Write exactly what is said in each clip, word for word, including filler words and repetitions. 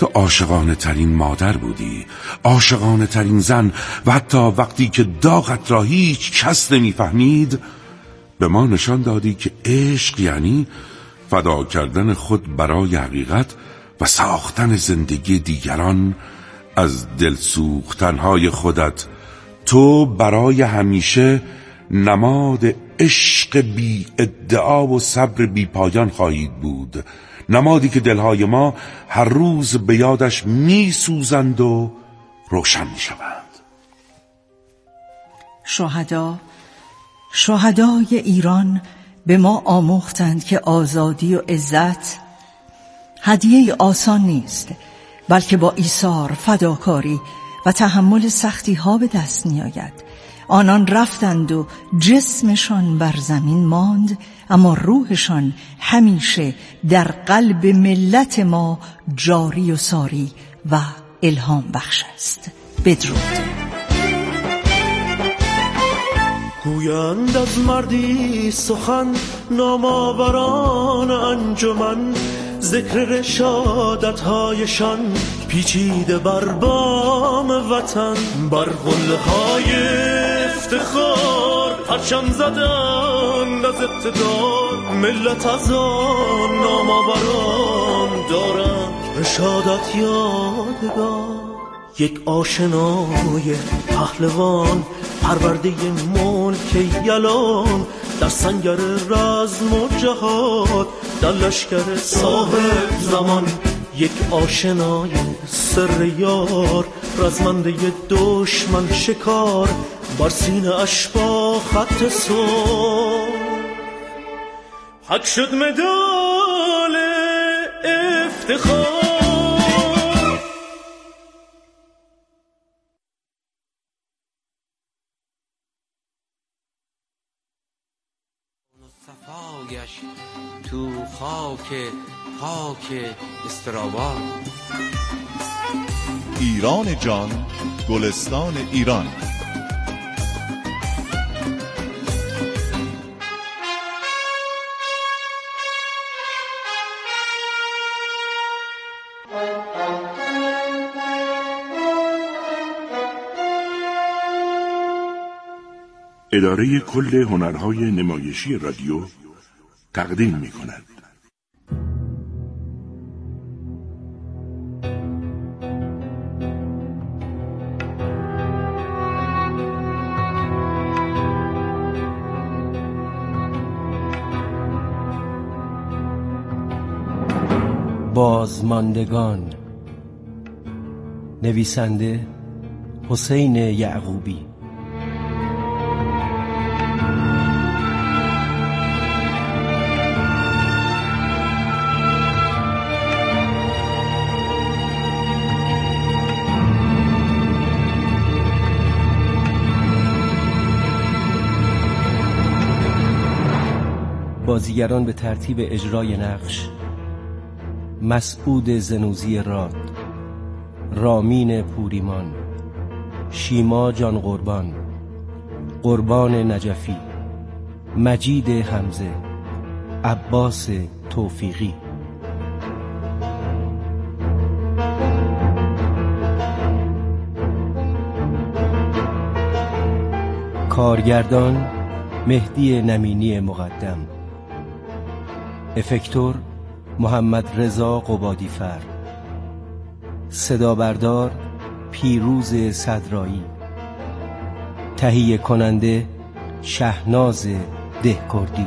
تو عاشقانه ترین مادر بودی، عاشقانه ترین زن، و حتی وقتی که داغت را هیچ کس نمیفهمید به ما نشان دادی که عشق یعنی فدا کردن خود برای حقیقت و ساختن زندگی دیگران از دلسوختنهای خودت. تو برای همیشه نماد عشق بی ادعا و صبر بی پایان خواهید بود، نمادی که دلهای ما هر روز به یادش می سوزند و روشن می شوند. شهدا شهدای ایران به ما آموختند که آزادی و عزت هدیه آسان نیست، بلکه با ایثار، فداکاری و تحمل سختی ها به دست می آید. آنان رفتند و جسمشان بر زمین ماند، اما روحشان همیشه در قلب ملت ما جاری و ساری و الهام بخش است. بدرود. گویند از مردی سخن نامآوران انجمن، ذکر رشادت‌هایشان پیچیده بر بام وطن، بر قله های افتخار پرچم زدند از اقتدار، ملت از آن نامآوران دارند رشادت یادگار. یک آشنای پهلوان پرورده ملک یلان، در سنگر رزم و جهاد، در لشکر صاحب زمان. یک آشنای سر یار رزمنده دشمن شکار، بر سینه اش با خط سر حک شد مدال افتخار. صفایش تو خاک خاک استرابا. ایران جان، گلستان ایران. اداره کل هنرهای نمایشی رادیو تقدیم می کند. بازماندگان. نویسنده حسین یعقوبی. بازیگران به ترتیب اجرای نقش: مسعود زنوزی راد، رامین پوریمان، شیما جان قربان، قربان نجفی، مجید حمزه، عباس توفیقی. کارگردان مهدی نمینی مقدم. افکتور محمد رضا قبادیفر. صدا بردار پیروز صدرایی. تهیه کننده شهناز دهکردی.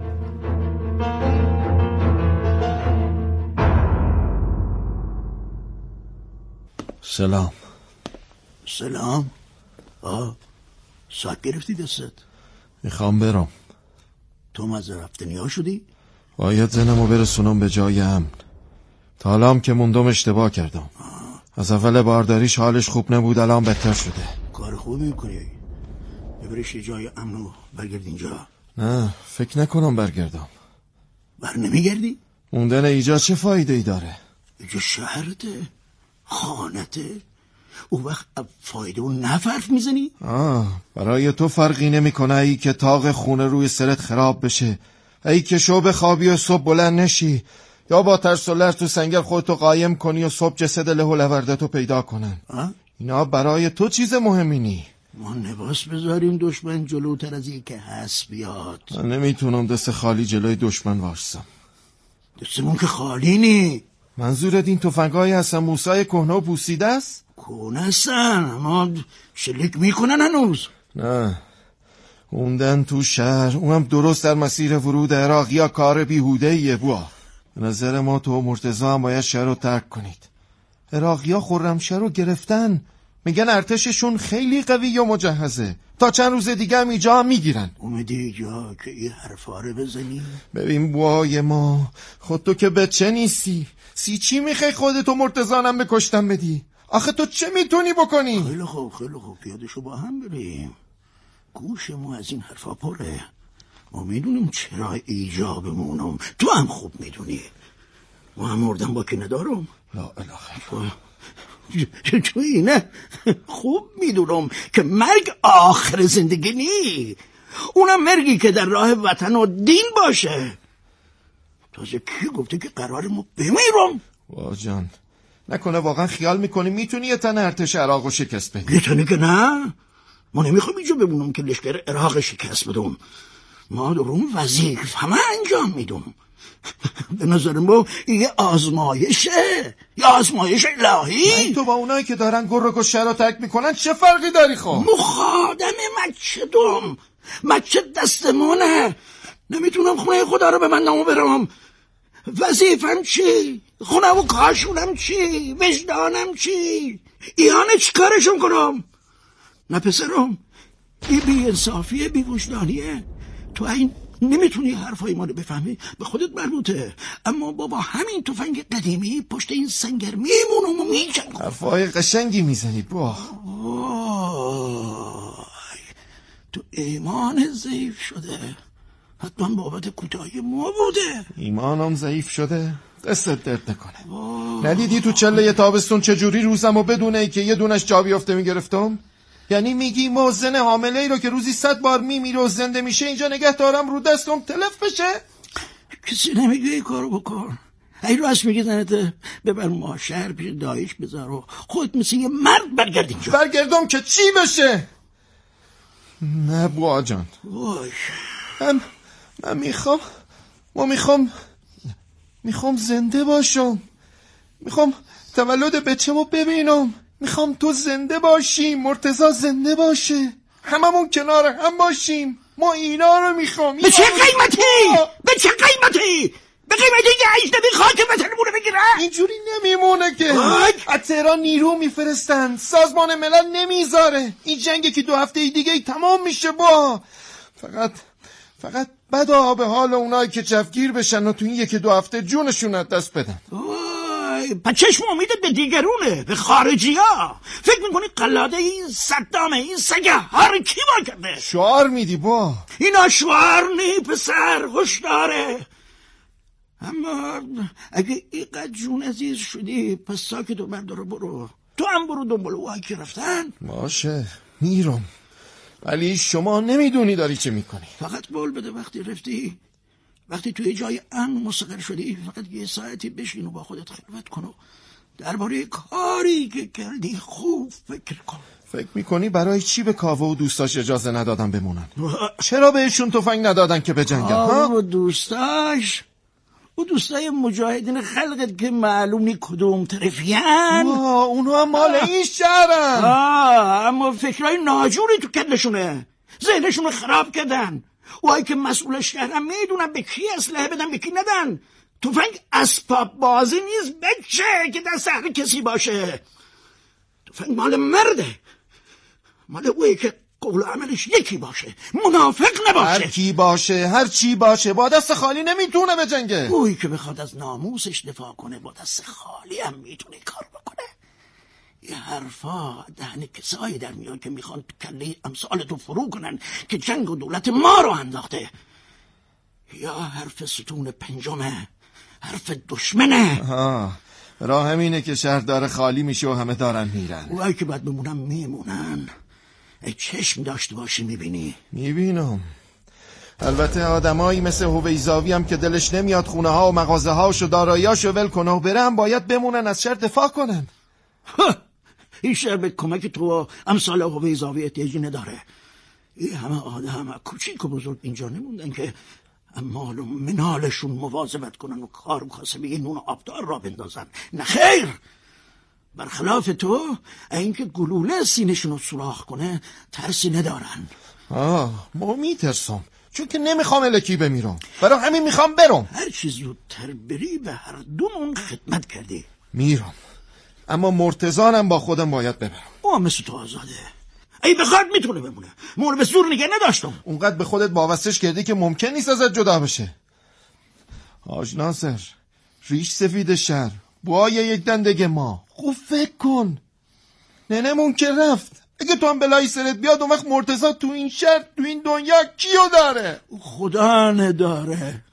سلام. سلام. آه ساعت گرفتی دستت؟ میخوام برم. تو مزه رفتنی ها شدی؟ باید زنمو برسونم به جای امن. تا حالا هم که موندم اشتباه کردم. آه. از اول بارداریش حالش خوب نبود، الان بدتر شده. کار خوبی میکنی. ببرش یه جای امن و برگرد اینجا. نه فکر نکنم برگردم. بر نمیگردی؟ موندن اینجا چه فایده ای داره؟ اینجا شهرته، خانته. او وقت فایده و نفرف میزنی؟ آه برای تو فرقی نمیکنه ای که تاق خونه روی سرت خراب بشه، ای که شو بخوابی و صبح بلند نشی، یا با ترس و لرز تو سنگر خودتو قایم کنی و صبح جسد له و لوردتو پیدا کنن. اینا برای تو چیز مهمی نی. ما نباس بذاریم دشمن جلوتر از این که هست بیاد. من نمیتونم دست خالی جلوی دشمن وارسم. دستمون که خالی نی. منظورت این تفنگای حسن موسی کهنه و پوسیده است؟ کهنه هستن اما شلیک میکنن هنوز. نه اوندن تو شهر، اونم درست در مسیر ورود عراق. یا کار بیهوده ایه بوا. به نظر ما تو و مرتضی هم باید شهر رو ترک کنید. عراقی ها خرمشهر رو گرفتن، میگن ارتششون خیلی قوی و مجهزه، تا چند روز دیگه هم اینجا هم میگیرن. اومدی اینجا که این حرفا رو بزنی؟ ببین بوای ما، خود تو که بچه نیستی، سی چی میخوای خودتو مرتضانم بکشتن بدی؟ آخه تو چه میتونی بکنی؟ خیلی خوب خیلی خوب پیادشو با هم بریم. گوش ما از این حرفا پره. ما میدونیم چرا ایجابمونم، تو هم خوب میدونی. ما هم مردن با که ندارم. لا اله. تو اینه خوب میدونم که مرگ آخر زندگی نی، اونم مرگی که در راه وطن و دین باشه. تازه کی گفته که قرار ما بمیرم؟ وا جان، نکنه واقعا خیال میکنی میتونی یه تن ارتش عراق رو شکست بدی؟ یه تنی که نه. ما نمیخوام اینجا بمونم که لشکر عراق شکست بدم. ما درون وظیفه همه انجام میدم. به نظر ما یه آزمایشه، یه آزمایش الهی. تو با اونایی که دارن گر و گشه رو ترک میکنن چه فرقی داری خب؟ مخادم مچه دوم، مچه دستمونه. نمیتونم خونه خدا رو ببندم و برم. وظیفم چی؟ خونم و کاشونم چی؟ وجدانم چی؟ ایانه چی کارشون کنم؟ نه پسرم، این بی انصافیه، بی وجدانیه. تو این نمیتونی حرفای ما رو بفهمی، به خودت مربوطه. اما بابا همین تفنگ قدیمی پشت این سنگر میمونم و میجنگم. حرفای قشنگی میزنی با. تو ایمان ضعیف شده، حتما بابت کوتاهی ما بوده. ایمانم ضعیف شده؟ دستت درد نکنه. ندیدی تو چله تابستون چجوری روزم و بدونه ای که یه دونش جا بیافته میگرفتم؟ یعنی میگی موزن حامله ای رو که روزی صد بار میمیره و زنده میشه اینجا نگه دارم رو دستم تلف بشه؟ کسی نمیگه این کارو بکن. ای راست میگی زنته ببر ما شهر پیش دایش بذار و خودت مثل یه مرد برگرد اینجا. برگردم که چی بشه؟ نه بوا جان، من من میخوام ما میخوام میخوام زنده باشم. میخوام تولد بچه‌مو ببینم. میخوام تو زنده باشی، مرتضی زنده باشه، هممون کنار هم باشیم. ما اینا رو میخوام. به چه قیمتی؟ به چه قیمتی؟ به قیمتی که اجنبی خاک وطنمون رو بگیره؟ اینجوری نمیمونه که. از تهران نیرو میفرستن، سازمان ملل نمیذاره. این جنگی که دو هفته دیگه تمام میشه. با فقط فقط بدا به حال اونایی که جوگیر بشن و تو این یکی دو هفته جونشون از دست بدن. پس چشم امیدت به دیگرونه، به خارجی ها. فکر میکنی قلاده این صدامه، این سگه هر کی با کرده؟ شعار میدی با. اینا شعار نی پسر، هشداره. اما اگه اینقدر جون عزیز شدی پس ساکت و بردار برو. تو هم برو دنبال اوهایی که رفتن. باشه میرم، ولی شما نمیدونی داری چه میکنی. فقط بول بده وقتی رفتی، وقتی توی جای امن مستقر شدی، فقط یه ساعتی بشین و با خودت خلوت کن و درباره کاری که کردی خوب فکر کن. فکر میکنی برای چی به کاوه و دوستاش اجازه ندادن بمونن؟ چرا بهشون تفنگ ندادن که بجنگن؟ کاوه و دوستاش و دوستای مجاهدین خلقت که معلوم نی کدوم طرفین. اونو هم مال این شهرن. اما فکرهای ناجوری تو کلشونه، ذهنشون رو خراب کردن. وای که مسئول شهرم میدونن به کی اسلحه بدن به کی ندن. تفنگ اسباب بازی نیست بچه که دست هر کسی باشه. تفنگ مال مرده، مال اوی که قول و عملش یکی باشه، منافق نباشه. هر کی باشه، هر چی باشه، با دست خالی نمیتونه بجنگه. اوی که بخواد از ناموسش دفاع کنه با دست خالی هم میتونه کار بکنه. یه حرفا دهن کسایی در میان که میخوان کله امثال تو فرو کنن که جنگ و دولت ما رو انداخته. یا حرف ستون پنجمه، حرف دشمنه. آها، راه همینه که شهر داره خالی میشه و همه دارن میرن. اوهایی که باید بمونن میمونن. ای چشم داشته باشی میبینی. میبینم البته آدمایی مثل هویزاوی هم که دلش نمیاد خونه ها و مغازه هاش و داراییاشو ول کنه و بره هم باید بمونن از شر دفاع کنن. این شهر به کمک تو امثال هویزاوی احتیاجی نداره. این همه آدم کوچیک و بزرگ اینجا نموندن که مال و منالشون مواظبت کنن و کار و کاسبی نون و آبدار را بندازن. نه خیر، برخلاف تو اینکه گلوله سینشون رو سوراخ کنه ترسی ندارن. آه ما میترسم چون که نمیخوام الکی بمیرم، برای همین میخوام برم. هر چی زودتر بری به هر دومون خدمت کردی. میرم، اما مرتضانم با خودم باید ببرم. او مثل تو آزاده، ای بخواد میتونه بمونه. مول به زور نگه نداشتم. اونقدر به خودت وابستش کردی که ممکن نیست ازت جدا بشه. حاج ناصر، ریش سفید شهر، بوهای یک دندگه ما، خوب فکر کن. ننمون که رفت، اگه تو هم بلایی سرت بیاد اون وقت مرتضی تو این شهر تو این دنیا کیو داره؟ خدا نداره.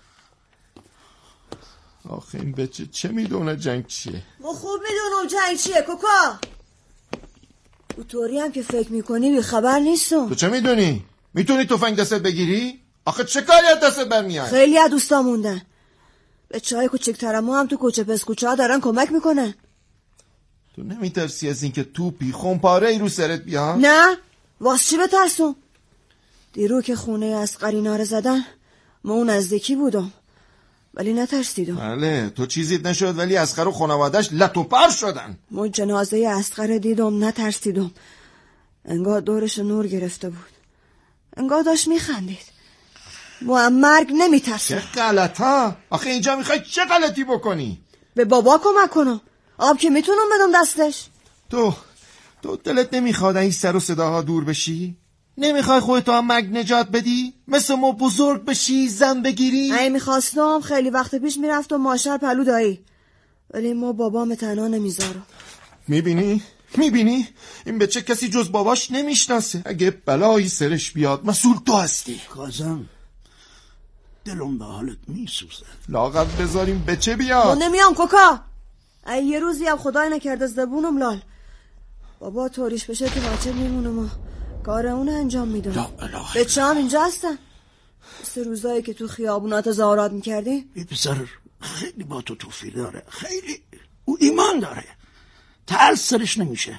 آخه این بچه چه میدونه جنگ چیه؟ ما خوب میدونم جنگ چیه کوکا. اونطوری هم که فکر میکنی بی خبر نیستم. تو چه میدونی؟ میتونی تفنگ دستت بگیری؟ آخه چه کاری از دستت برمیاد؟ خیلی از دوستا موندن. بچه های کوچکترم هم تو کوچه پس کوچه ها دارن کمک میکنن. تو نمیترسی از این که توپی خونپاره ای رو سرت بیاد؟ نه، واسه چی بترسم؟ دیرو که خونه از قریناره زدن ما اون نزدیکی بودم ولی نترسیدم. بله تو چیزیت نشد ولی اسقر و خانوادش لط و پر شدن. ما جنازه اسقر دیدم نترسیدم. انگار دورش نور گرفته بود، انگار داشت میخندید. ما هم مرگ نمیترسم. چه غلطا؟ آخه اینجا میخوای چه غلطی بکنی؟ به بابا کمک کنم، آب که میتونم بدم دستش. تو تو دلت نمیخواد این سر و صداها دور بشی؟ نمیخوای خودتو هم مرگ نجات بدی؟ مثل ما بزرگ بشی، زن بگیری؟ ای میخواستم خیلی وقت پیش میرفتم ماشر پلو دایی، ولی ما بابام تنها نمیذارم. میبینی؟ میبینی؟ این بچه کسی جز باباش نمیشناسه. اگه بلایی سرش بیاد مسئول تو هستی. کازم دلم به حالت میسوزه. لاغر بذاریم بچه بیاد. من نمیام کوکا. ای یه روزی هم خدای نکرده زبونم لال بابا طوریش بشه تو بچه میمونم و کار اون انجام میدم. بچه هم اینجا هستن مثل روزایی که تو خیابونات زارات میکردی. این پسر خیلی با تو توفیر داره، خیلی او ایمان داره، ترس سرش نمیشه.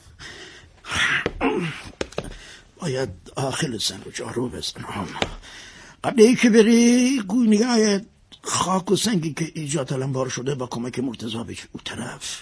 باید آخل سن رو جارو بزنم قبل ای که بری. گوی نگاه خاک و سنگی که ایجاد تلمبار شده با کمک مرتضی بشه او طرف.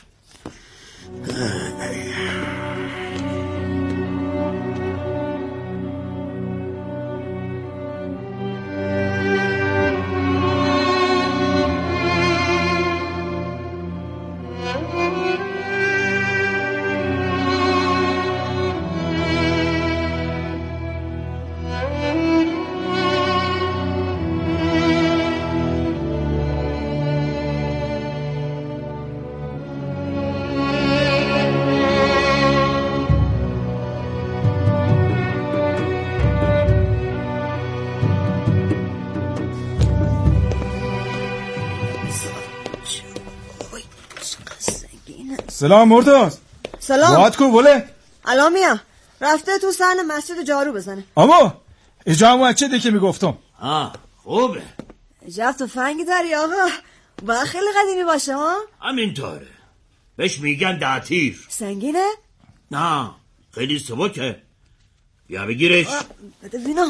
سلام مرتضی. سلام. وات کو بوله؟ الان میام. رفته تو صحن مسجد جارو بزنه. اما اجا هم چه دیگه میگفتم. آه خوبه. اجا تفنگ داری آقا؟ با خیلی قدیمی باشه ها؟ همینطوره. بهش میگن دعتیر. سنگینه؟ نه خیلی سبکه. بیا بگیرش. بده بینم.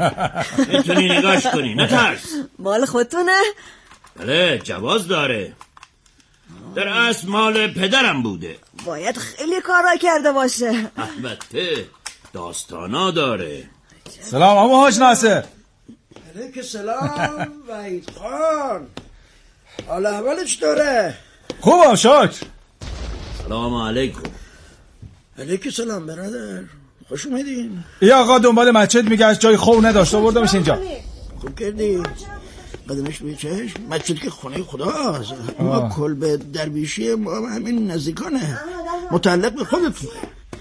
میتونی نگاش کنی نترس. مال خودتونه؟ بله جواز داره. در اصل مال پدرم بوده. باید خیلی کارا کرده باشه. البته داستانا داره. سلام اما حاج ناصر. علیک سلام وحید خان. حال احوالش داره؟ خوبم شکر. سلام علیکم. علیک سلام برادر، خوش اومدین. ای آقا دنبال مسجد میگشت جای خوب نداشت آوردمش اینجا. خوب کردی. قدمش به چشم. مسجد که خونه خداست. ما کلبه درویشی ما همین نزدیکانه، متعلق به خودتونه.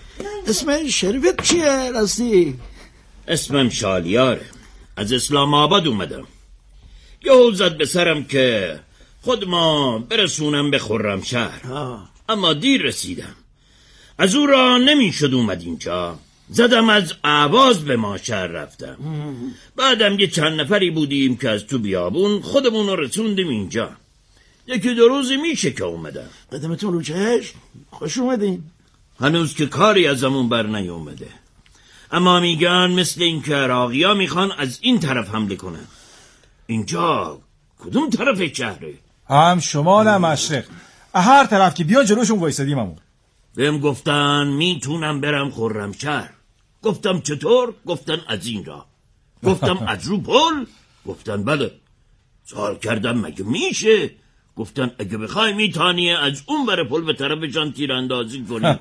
اسم شریفت چیه راستی؟ اسمم شالیاره، از اسلام آباد اومدم. یه حول زد به سرم که خود ما برسونم به خرمشهر، اما دیر رسیدم. از او را نمی شد اومد اینجا. زدم از اعواز به ماشر رفتم. بعدم یه چند نفری بودیم که از تو بیابون خودمون رو رسوندیم اینجا. یکی دو روزی میشه که اومدم. قدمتون رو چشم خوش اومدین. هنوز که کاری ازمون بر نیومده، اما میگن مثل این که عراقی ها میخوان از این طرف حمله کنن. اینجا کدوم طرف شهره؟ هم شمال هم مشرق، هر طرف که بیان جلوشون وایسادیم همون. بهم گفتن میتونم برم خرمشهر. گفتم چطور؟ گفتن از این راه. گفتم از رو پل؟ گفتن بله. سوال کردم مگه میشه؟ گفتن اگه بخوای میتونی از اون بر پل به طرف جان تیراندازی کنی.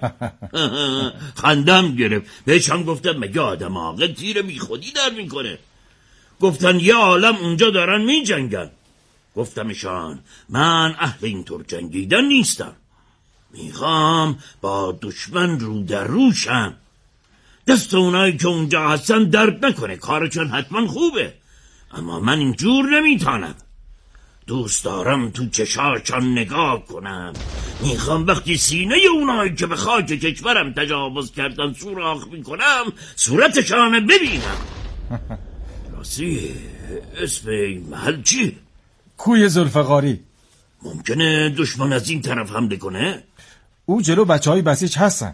خندم گرفت. بهشم گفتم مگه آدم عاقل تیر بی خودی در میکنه؟ گفتن یه عالم اونجا دارن میجنگن. گفتمشان من اهل اینطور جنگیدن نیستم، میخوام با دشمن رو در روشم. دست اونایی که اونجا هستن درد نکنه، کارشون حتما خوبه، اما من اینجور نمیتونم. دوست دارم تو چشاشان نگاه کنم. میخوام وقتی سینه اونایی که به خاک کشورم تجاوز کردن سوراخ میکنم صورتشان ببینم. راستی اسم این محل چیه؟ کوی ذوالفقاری. ممکنه دشمن از این طرف حمله کنه؟ او جلو بچه های بسیج هستن،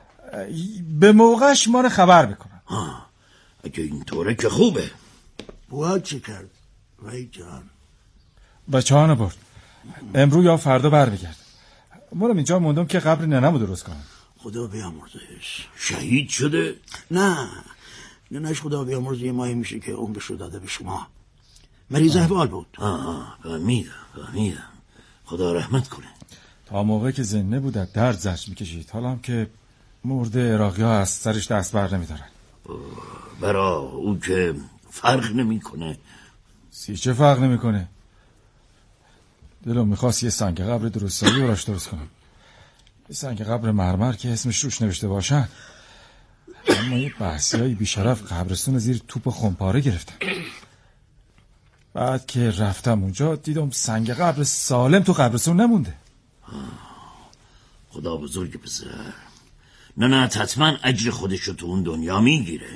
به موقعش ما رو خبر بکنن. آه. اگه اینطوره که خوبه. بواد چی کرد؟ وای جان بچه ها برد، امرو یا فردا بر بگرد. ما رو اینجا موندم که قبر ننمو درست کنم. خدا بیامرزش. شهید شده؟ نه ننش خدا بیامرز یه ماهی میشه که عمرش رو داده به شما. مریض احوال بود. آه فهمیدم فهمیدم خدا رحمت کنه. تا موقعی که زنده بود درد زجر میکشید، حالا هم که مرده عراقی ها از سرش دست بر نمیدارن. برا او که فرق نمیکنه. سی چه فرق نمیکنه؟ دلم میخواست یه سنگ قبر درستایی براش درست کنم، یه سنگ قبر مرمر که اسمش روش نوشته باشن. اما یه بحثی های بیشرف قبرستون زیر توپ خمپاره گرفتن. بعد که رفتم اونجا دیدم سنگ قبر سالم تو قبرستون نمونده. خدا بزرگ پسر. نه نه حتما اجر خودشو تو اون دنیا میگیره.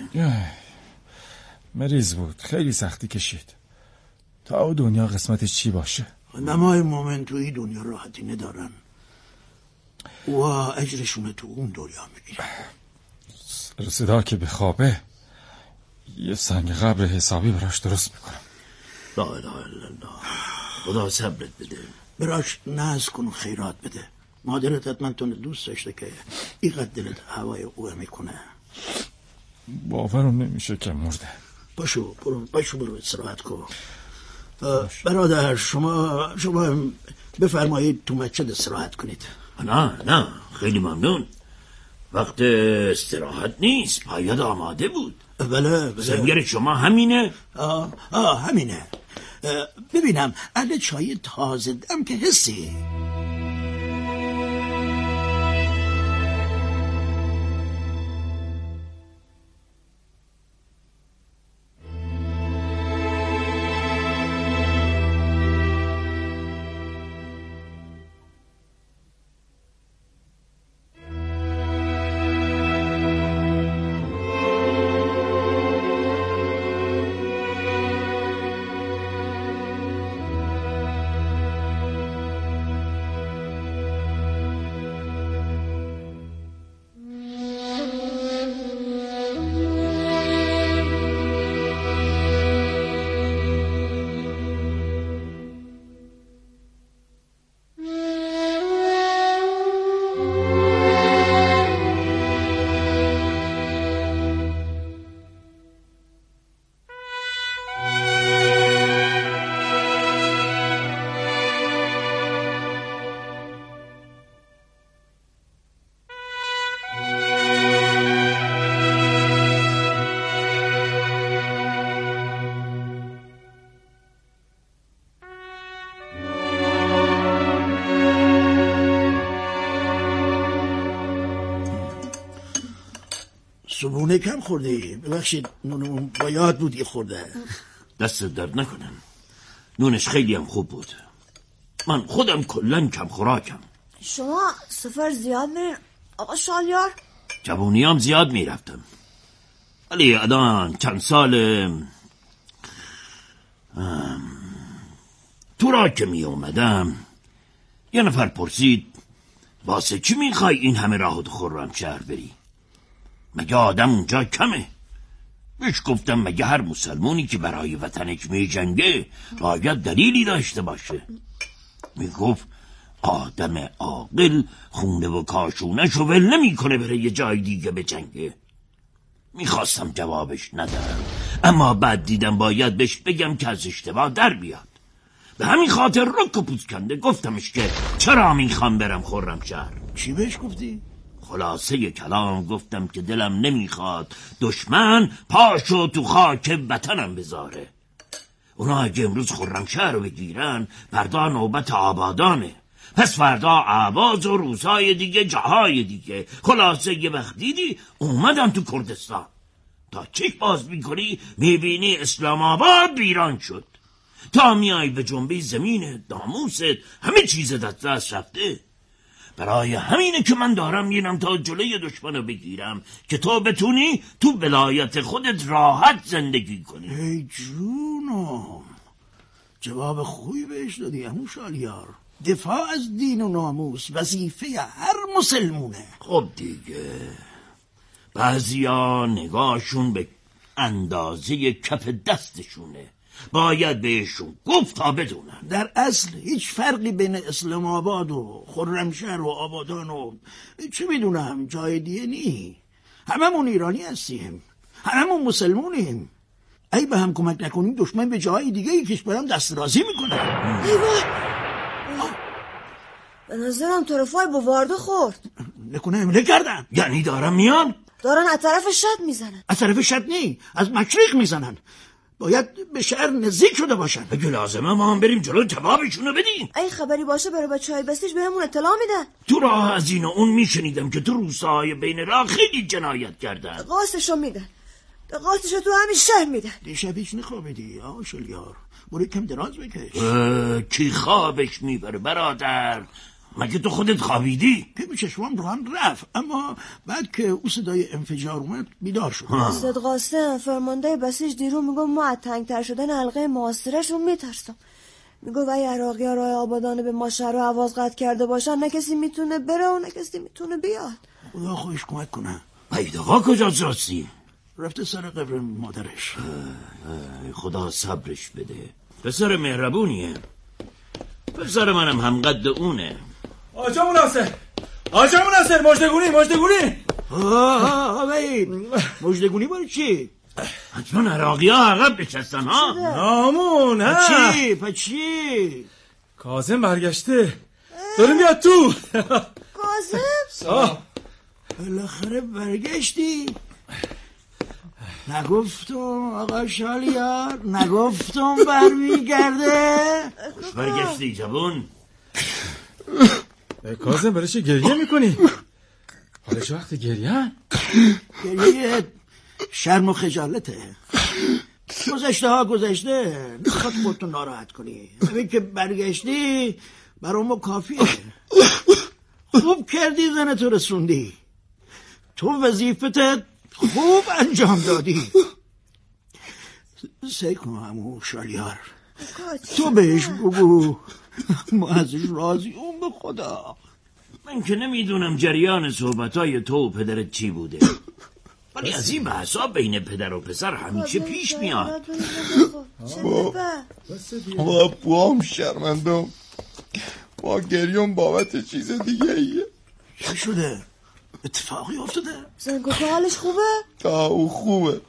مریض بود، خیلی سختی کشید. تا او دنیا قسمتش چی باشه. نمای مومن تو این دنیا راحتی ندارن و اجرشون تو اون دنیا میگیره. صدا که بخوابه یه سنگ قبر حسابی براش درست میکنم. لا اله الا الله. خدا صبرت بده. براش ناز کن و خیرات بده. مادرت حتما تو دوست داشته که اینقدر دلت هوای اوه میکنه. باورم نمیشه که مرده. باشو برو باشو برو استراحت کن. برادر شما شما بفرمایید تو مسجد استراحت کنید. نه نه خیلی ممنون. وقت استراحت نیست، باید آماده بود. بله بله. سنگر شما همینه؟ آه, آه همینه. ببینم اهل چای تازه دم که حسی. صبحونه کم خورده. ببخشید نونمون باید بودی خورده. دست درد نکنم، نونش خیلی هم خوب بود. من خودم کلن کم خوراکم. شما سفر زیاد میرین آقا شالیار؟ جوونی هم زیاد میرفتم. ولی الان چند سال تو را که می اومدم یه نفر پرسید واسه چی میخوای این همه راه تو خرمشهر بری؟ مگه آدم اونجا کمه؟ بهش گفتم مگه هر مسلمونی که برای وطنش می جنگه باید دلیلی داشته باشه. میگفت آدم عاقل خونه و کاشونش رو ول نمی کنه بره یه جای دیگه به جنگه. میخواستم جوابش ندارم، اما بعد دیدم باید بهش بگم که از اشتباه در بیاد. به همین خاطر رک و پوست کنده گفتمش که چرا میخوام برم خرمشهر. چی بهش گفتی؟ خلاصه کلام گفتم که دلم نمیخواد دشمن پاشو تو خاک وطنم بذاره. اونا اگه امروز خرمشهر رو بگیرن فردا نوبت آبادانه، پس فردا اعواض و روزهای دیگه جاهای دیگه. خلاصه یه وقت دیدی اومدم تو کردستان، تا چیک باز میکنی میبینی اسلام آباد بیران شد. تا میای به جنبه زمین ناموست همه چیز دست دست رفته. برای همینه که من دارم میرم تا جلوی دشمن رو بگیرم که تو بتونی تو ولایت خودت راحت زندگی کنی. ای جونم، جواب خوبی بهش دادی عمو شالیار. دفاع از دین و ناموس وظیفه هر مسلمونه. خب دیگه بعضیا نگاهشون به اندازه کف دستشونه، باید بهشون گفت تا بدونن. در اصل هیچ فرقی بین اسلام آباد و خرمشهر و آبادان و چه میدونم جای دیگه نی. هممون ایرانی هستیم، هممون مسلمونیم. ای به هم کمک نکنیم دشمن به جای دیگه ای کشورم دست رازی میکنه. به نظرم طرفای با وارده خورد. نکنه حمله کردن. یعنی دارم میان؟ دارن از طرف شد میزنن. از طرف شد نی، از مشرق میزنن. باید به شهر نزدیک شده باشن. اگه لازمه ما هم بریم جلو جوابشونو بدیم. ای خبری باشه برای بچهای بسیج بهمون اطلاع میدن. تو راه از این و اون میشنیدم که تو روستاهای بین راه خیلی جنایت کردن. قاصدشو میدن، قاصدشو تو همین شهر میدن. دیشب هیچ نخوابیدی آقا شالیار؟ برو کم دراز بکش. کی خوابش میبره برادر؟ مگه تو خودت خوابیدی؟ که چشمام رو هم رفت، اما بعد که او صدای انفجار اومد بیدار شد. استاد قاسم فرمانده بسیج دیرو میگو ما از تنگتر شدن حلقه محاصره‌ش رو میترسم. میگو وای عراقی ها راه آبادانه به ما شهر و آواز قطع کرده باشن، نه کسی میتونه بره و نه کسی میتونه بیاد. خدا خودش کمک کنه. پیداقا کجاست راستی؟ رفته سر قبر مادرش. خدا صبرش بده، پسر مهربونیه. پسر منم همقد اونه. آجا مناصر، آجا مناصر، مجدگونی مجدگونی. آه مجدگونی برای چی؟ حتما عراقی ها عقب بچستن ها. نامون ها. چی؟ پا چی؟ کاظم برگشته داره میاد تو. کاظم؟ بالاخره برگشتی؟ نگفتم آقا شالیار، نگفتم برمیگرده. برگشتی جوون. کاظم برای چه گریه میکنی؟ حالا چه وقت گریه؟ گریه شرم و خجالته. گذشته ها گذشته، نمیخواد خودتو ناراحت کنی. همین که برگشتی برای ما کافیه. خوب کردی زنتو رسوندی، تو وظیفتت خوب انجام دادی. سعی کن عمو شالیار، تو بهش بگو ما ازش راضی اون به خدا. من که نمیدونم جریان صحبتای تو و پدرت چی بوده، ولی از این بحثا بین پدر و پسر همیشه پیش میاد. با بوام شرمندم، با گریون بابت چیز دیگه ایه. چی شده؟ اتفاقی افتاده؟ زنگو که حالش خوبه؟ تا او خوبه.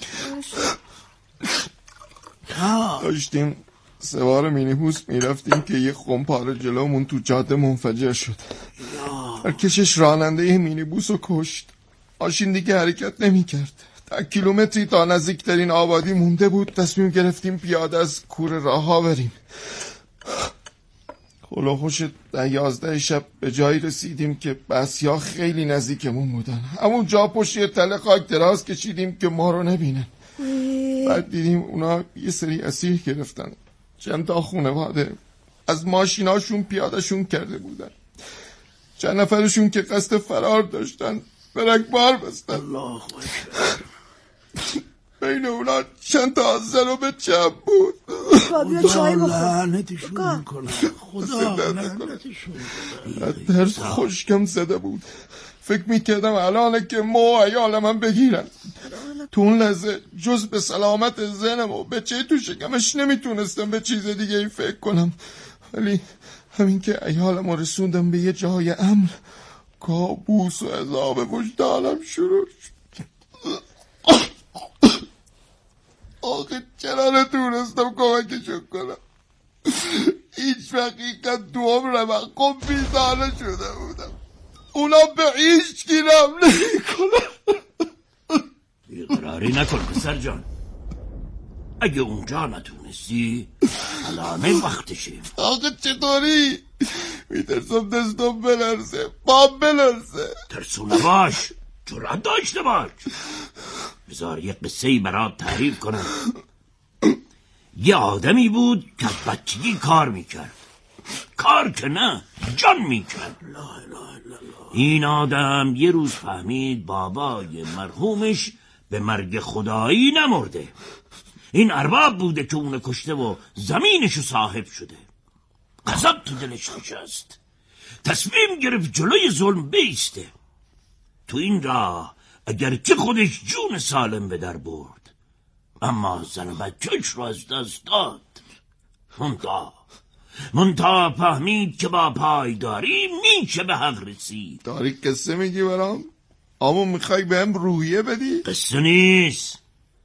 داشتیم سوار مینیبوس میرفتیم که یه خمپاره جلومون تو جاده منفجر شد. کشش راننده یه مینیبوس رو کشت. ماشین دیگه حرکت نمی کرد. تا کیلومتری تا نزدیکترین آبادی مونده بود. تصمیم گرفتیم پیاده از کوره راه ها بریم. خلا خوش در یازده شب به جایی رسیدیم که بسیا خیلی نزدیکمون بودن. همون جا پشت یه تله خاک دراز کشیدیم که ما رو نبینن. بعد دیدیم اونا یه سری اسیر گرفتن. چند تا خانواده از ماشیناشون پیادهشون کرده بودن. چند نفرشون که قصد فرار داشتن برگبار بستن. الله اکبر. بین اونا چند تا زن و به چم بود. بیا چای بخور. لعنتشون میکنه، خدا لعنتشون میکنه. درد خشکم زده بود. فکر میکردم الانه که مو عیال من بگیرن. تو اون لحظه جز به سلامت زنم و بچه تو شکمش نمیتونستم به چیز دیگه ای فکر کنم. ولی همین که عیالم رو رسوندم به یه جای امن، کابوس و عذاب وجدانم شروع شد. آخه چرا نتونستم کمکشون کنم؟ هیچ وقیقت تو عمرم خب بیزانه شده بودم. اونا به هیچ گیرم نمی کنم. بیقراری نکن پسر جان. اگه اونجا نتونستی الانه وقتشه. آخه چطوری؟ میترسم دستم بلرزه، بام بلرزه. ترسو نباش، جرأت داشته باش. بذار یه قصه‌ای برات تعریف کنم. یه آدمی بود که از بچگی کار میکرد. کار که نه، جان میکرد. این آدم یه روز فهمید بابای مرحومش به مرگ خدایی نمرده. این ارباب بوده که اونو کشته و زمینشو صاحب شده. غضب تو دلش نشست. تصمیم گرفت جلوی ظلم بیسته. تو این راه اگرچه خودش جون سالم به در برد، اما زن و بچه‌ش رو از دست داد. منتا منتا فهمید که با پایداری میشه به حق رسید. داری قصه میگی برام؟ اما میخوای بهم روحیه بدی؟ قصه نیست.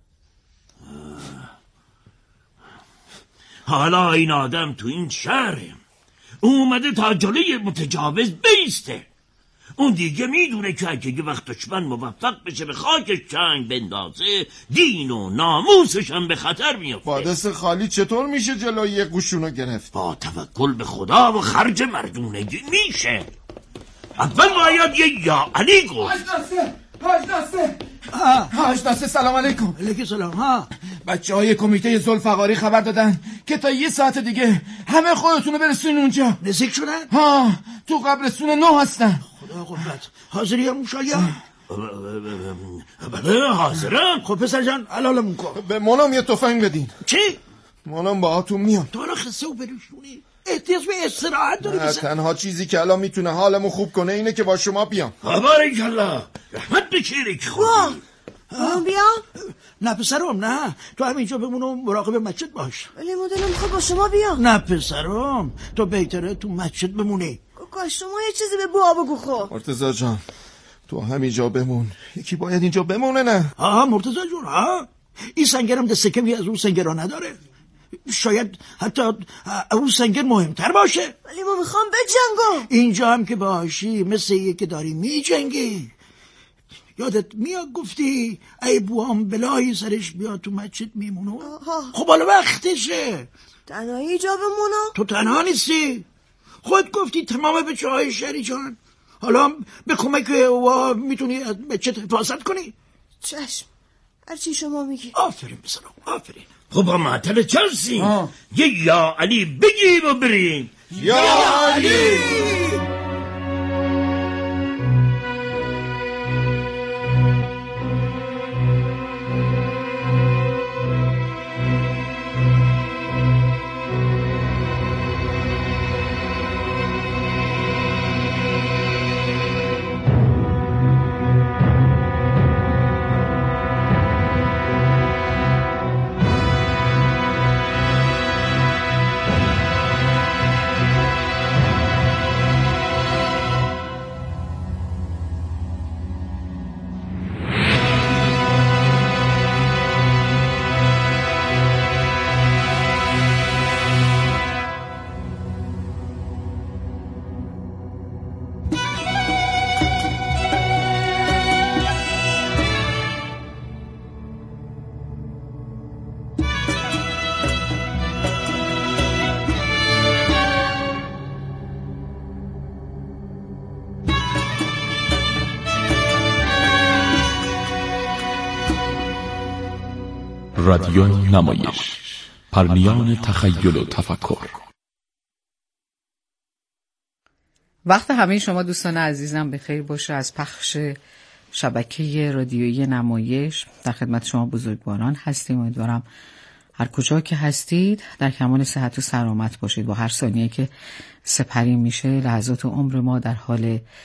حالا این آدم تو این شهره، اومده تا جلوی متجاوز بیسته. اون دیگه میدونه که اگه یه وقت دشمن موفق بشه به خاکش چنگ بندازه، دین و ناموسش هم به خطر میفته. با دست خالی چطور میشه جلوی یه قشونو گرفت؟ با توکل به خدا و خرج مردونگی میشه. اول باید یه یا علی گفت. حاج دسته حاج دسته حاج دسته سلام علیکم. علیکم سلام. ها بچه های کمیته ذوالفقاری خبر دادن که تا یه ساعت دیگه همه خودتونو برسونین اونجا. نزدیک شدن؟ ها تو قبرستون نو هستن. خدا قوت. حاضری هم شاید؟ بله حاضرم. خب پسر جان علالمون کن. به منم یه تفنگ بدین. چی؟ منم با هاتون میام. تو الان خسته و بریشونی، احتیاج به استراحت داری. نه تنها چیزی که الان میتونه حالمو خوب کنه اینه که با شما بیام. بارکالله، رحمت بچیری که خوبی. من بیام؟ نه پسرم نه، تو همینجا بمون و مراقب مسجد باش. ولی مدلم میخواد با شما بیام. نه پسرم، تو بهتره تو مسجد بمونی. کاش شما یه چیزی به بوا بگو. خب مرتضی جان تو همینجا بمون، یکی باید اینجا بمونه. نه آها مرتضی جون، ها این سنگرم دست کمی از اون سنگرها نداره. شاید حتی اون سنگر مهمتر باشه. ولی ما میخوام بجنگم. اینجا هم که باشی مثل یه که داری میجنگی. یادت میاد گفتی ای بوام بلایی سرش بیاد تو مسجد میمونو. خب حالا وقتشه. تنهایی اینجا بمونم؟ تو تنها نیستی، خود گفتی تمام بچه های شهری جان. حالا به کمک او میتونی از مسجد حفاظت کنی. چشم، هرچی شما میگی. آفرین بسلام، آفرین. خب با معطل چرسی یه یا علی بگی و بریم. یا علی. رادیو نمایش، پرنیان تخیل و تفکر. وقت همه شما دوستان عزیزم به خیر باشه. از پخش شبکه رادیویی نمایش در خدمت شما بزرگواران هستیم. امیدوارم هر کجا که هستید در کمال صحت و سلامت باشید. با هر ثانیه که سپری میشه لحظات عمر ما در حال